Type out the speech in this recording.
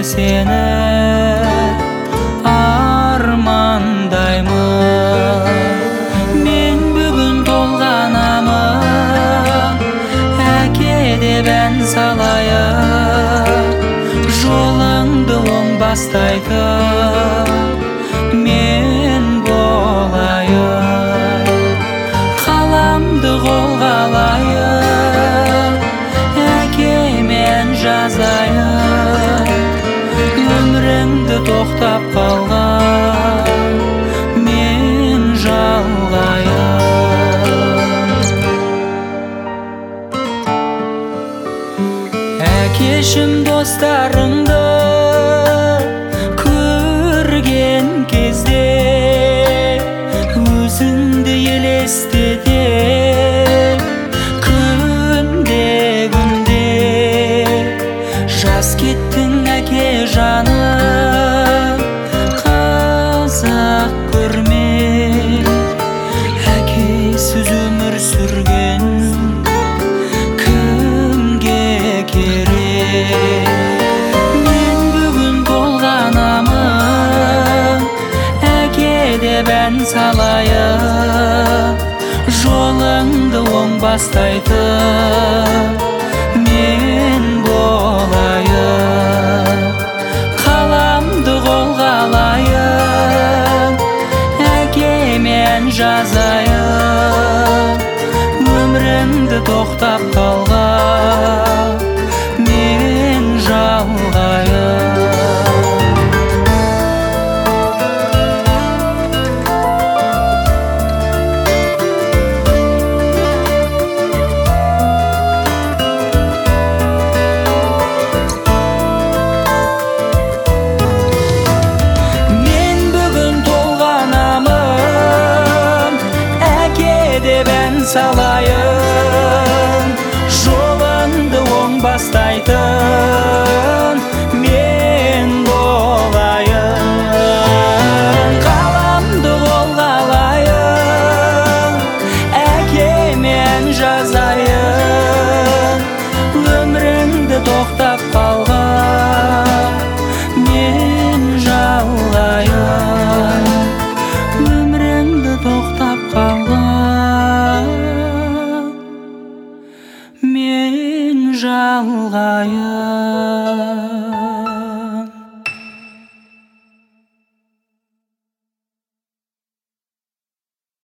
сені армандаймын. Мен бүгін толғанамын, әке деп ән салайын, жолыңды оңбастайтын мен болайын. Қаламды қолға алайын, әкемен жазайын, өміріңді тоқтап қалған мен жалғайын. Әкешім достарыңды көрген кезде өзіңді елестете, күнде жас кеттің әке жаным, қазақ көрме. Әкесіз өмір сүрген кімге керек? Мен бүгін толғанамын, әке деп ән салайын, жолыңды оңбастайтын мен болайын. Қаламды қолға алайын, әкемен жазайын, өмірімді тоқтап қалған мен жалғайын. Салайын, жолыңды оңбастайтын мен болайын. Қаламды қолға алайын, әкемен жазайын, өміріңді тоқтап қалған мен жалғайын, өміріңді тоқтап қалған мен жалғайын.